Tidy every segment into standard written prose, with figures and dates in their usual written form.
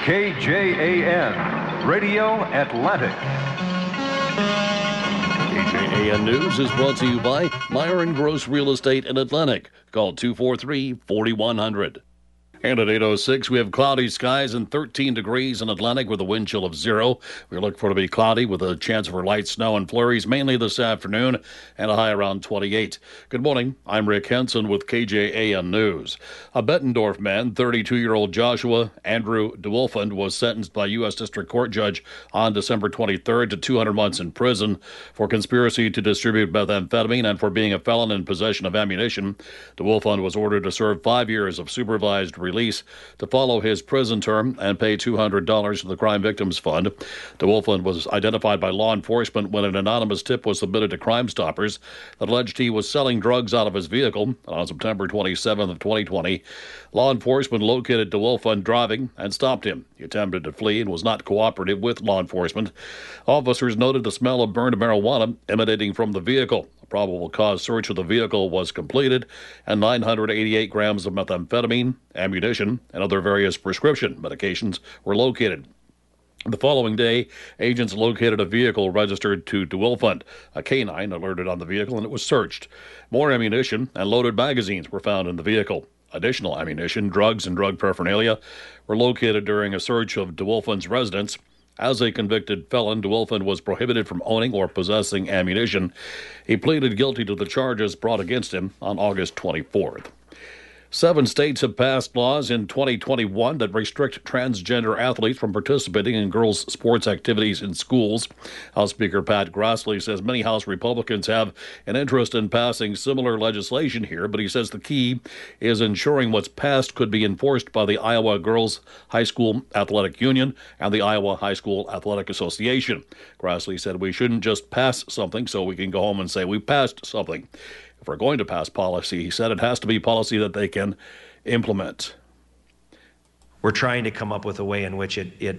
KJAN, Radio Atlantic. KJAN News is brought to you by Myron Gross Real Estate in Atlantic. Call 243-4100. And at 8:06, we have cloudy skies and 13 degrees in Atlantic with a wind chill of 0. We look for it to be cloudy with a chance for light snow and flurries mainly this afternoon and a high around 28. Good morning. I'm Rick Henson with KJAN News. A Bettendorf man, 32-year-old Joshua Andrew DeWolfand, was sentenced by U.S. District Court Judge on December 23rd to 200 months in prison for conspiracy to distribute methamphetamine and for being a felon in possession of ammunition. DeWolfand was ordered to serve 5 years of supervised release to follow his prison term and pay $200 to the Crime Victims Fund. DeWolfand was identified by law enforcement when an anonymous tip was submitted to Crime Stoppers that alleged he was selling drugs out of his vehicle. On September 27th of 2020, law enforcement located DeWolfand driving and stopped him. He attempted to flee and was not cooperative with law enforcement. Officers noted the smell of burned marijuana emanating from the vehicle. A probable cause search of the vehicle was completed, and 988 grams of methamphetamine, ammunition, and other various prescription medications were located. The following day, agents located a vehicle registered to DeWolfand. A canine alerted on the vehicle, and it was searched. More ammunition and loaded magazines were found in the vehicle. Additional ammunition, drugs, and drug paraphernalia were located during a search of DeWolfand's residence. As a convicted felon, DeWolfand was prohibited from owning or possessing ammunition. He pleaded guilty to the charges brought against him on August 24th. 7 states have passed laws in 2021 that restrict transgender athletes from participating in girls' sports activities in schools. House Speaker Pat Grassley says many House Republicans have an interest in passing similar legislation here, but he says the key is ensuring what's passed could be enforced by the Iowa Girls High School Athletic Union and the Iowa High School Athletic Association. Grassley said we shouldn't just pass something so we can go home and say we passed something. If we're going to pass policy, he said, it has to be policy that they can implement. We're trying to come up with a way in which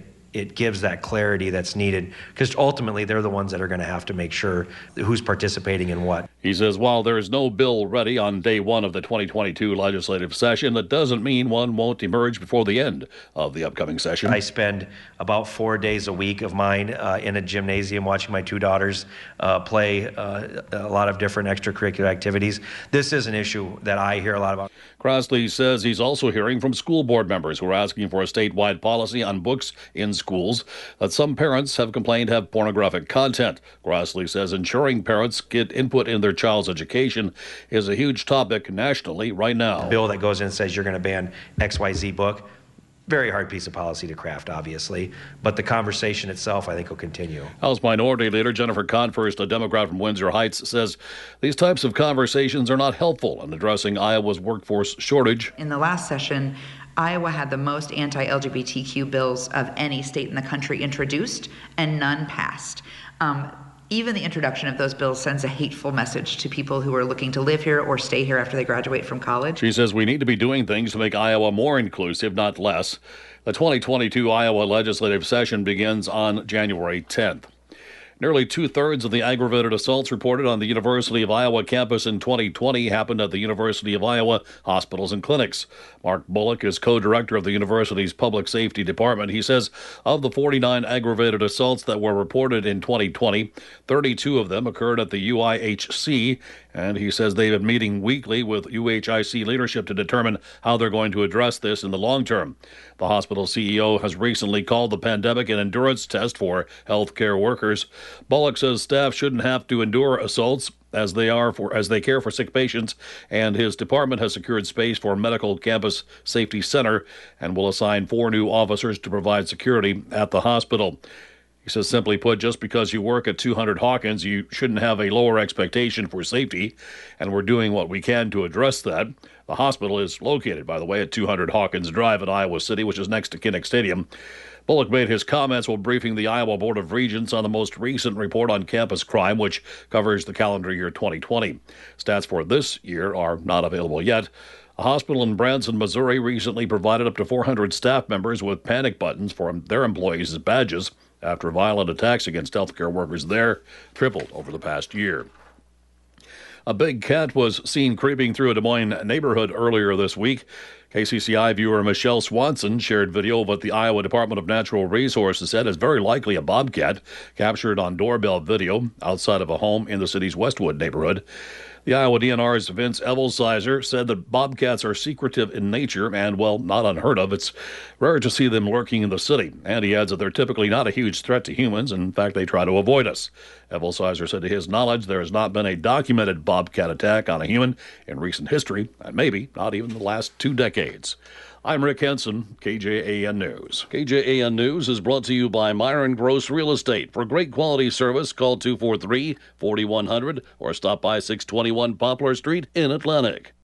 it gives that clarity that's needed, because ultimately they're the ones that are going to have to make sure who's participating in what. He says while there is no bill ready on day one of the 2022 legislative session, that doesn't mean one won't emerge before the end of the upcoming session. I spend about 4 days a week of mine in a gymnasium watching my 2 daughters play a lot of different extracurricular activities. This is an issue that I hear a lot about. Grassley says he's also hearing from school board members who are asking for a statewide policy on books in schools that some parents have complained have pornographic content. Grassley says ensuring parents get input in their child's education is a huge topic nationally right now. A bill that goes in and says you're going to ban XYZ book. Very hard piece of policy to craft, obviously, but the conversation itself, I think, will continue. House Minority Leader Jennifer Conforst, a Democrat from Windsor Heights, says these types of conversations are not helpful in addressing Iowa's workforce shortage. In the last session, Iowa had the most anti-LGBTQ bills of any state in the country introduced, and none passed. Even the introduction of those bills sends a hateful message to people who are looking to live here or stay here after they graduate from college. She says we need to be doing things to make Iowa more inclusive, not less. The 2022 Iowa legislative session begins on January 10th. Nearly 2/3 of the aggravated assaults reported on the University of Iowa campus in 2020 happened at the University of Iowa hospitals and clinics. Mark Bullock is co-director of the university's public safety department. He says of the 49 aggravated assaults that were reported in 2020, 32 of them occurred at the UIHC, and he says they've been meeting weekly with UHIC leadership to determine how they're going to address this in the long term. The hospital CEO has recently called the pandemic an endurance test for healthcare workers. Bullock says staff shouldn't have to endure assaults as they care for sick patients, and his department has secured space for Medical Campus Safety Center and will assign 4 new officers to provide security at the hospital. He says, simply put, just because you work at 200 Hawkins, you shouldn't have a lower expectation for safety, and we're doing what we can to address that. The hospital is located, by the way, at 200 Hawkins Drive in Iowa City, which is next to Kinnick Stadium. Bullock made his comments while briefing the Iowa Board of Regents on the most recent report on campus crime, which covers the calendar year 2020. Stats for this year are not available yet. A hospital in Branson, Missouri recently provided up to 400 staff members with panic buttons for their employees as badges after violent attacks against healthcare workers there tripled over the past year. A big cat was seen creeping through a Des Moines neighborhood earlier this week. KCCI viewer Michelle Swanson shared video of what the Iowa Department of Natural Resources said is very likely a bobcat captured on doorbell video outside of a home in the city's Westwood neighborhood. The Iowa DNR's Vince Evelsizer said that bobcats are secretive in nature and, well, not unheard of. It's rare to see them lurking in the city. And he adds that they're typically not a huge threat to humans. In fact, they try to avoid us. Evelsizer said to his knowledge there has not been a documented bobcat attack on a human in recent history, and maybe not even the last 2 decades. I'm Rick Henson, KJAN News. KJAN News is brought to you by Myron Gross Real Estate. For great quality service, call 243-4100 or stop by 621 Poplar Street in Atlantic.